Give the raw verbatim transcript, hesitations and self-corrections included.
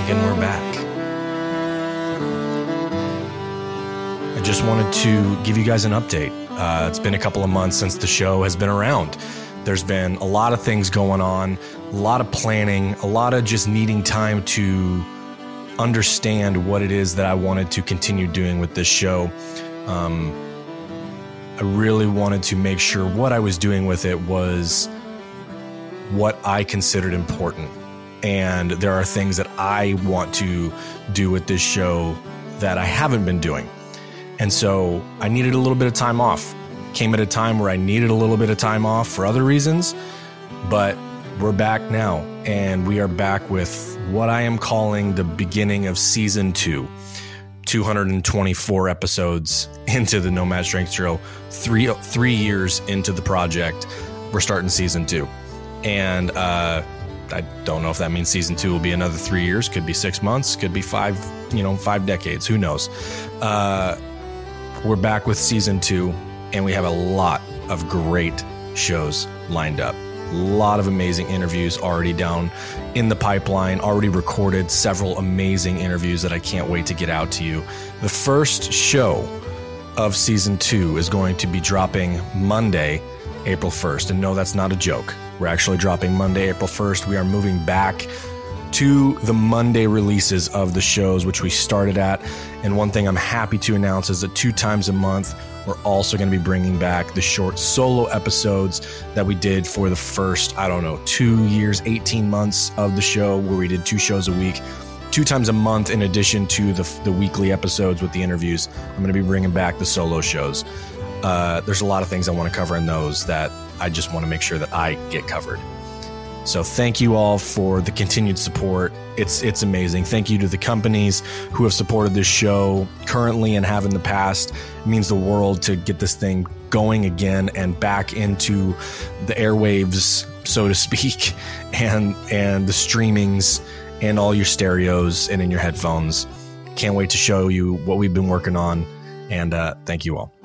and we're back. I just wanted to give you guys an update. Uh, it's been a couple of months since the show has been around. There's been a lot of things going on, a lot of planning, a lot of just needing time to understand what it is that I wanted to continue doing with this show. Um, I really wanted to make sure what I was doing with it was what I considered important. And there are things that I want to do with this show that I haven't been doing. And so I needed a little bit of time off. Came at a time where I needed a little bit of time off for other reasons, but we're back now, and we are back with what I am calling the beginning of season two. two hundred twenty-four episodes into the Nomad Strength Drill, three three years into the project. We're starting season two, and uh, I don't know if that means season two will be another three years. Could be six months. Could be five. You know, five decades. Who knows? Uh, we're back with season two, and we have a lot of great shows lined up. A lot of amazing interviews already down in the pipeline, already recorded, several amazing interviews that I can't wait to get out to you. The first show of season two is going to be dropping Monday, April first. And no, that's not a joke. We're actually dropping Monday, April first. We are moving back to the Monday releases of the shows, which we started at. And one thing I'm happy to announce is that two times a month, we're also going to be bringing back the short solo episodes that we did for the first, I don't know, two years, eighteen months of the show, where we did two shows a week, two times a month, in addition to the, the weekly episodes with the interviews. I'm going to be bringing back the solo shows. Uh, there's a lot of things I want to cover in those that I just want to make sure that I get covered. So thank you all for the continued support. It's it's amazing. Thank you to the companies who have supported this show currently and have in the past. It means the world to get this thing going again and back into the airwaves, so to speak, and and the streamings and all your stereos and in your headphones. Can't wait to show you what we've been working on. And uh, thank you all.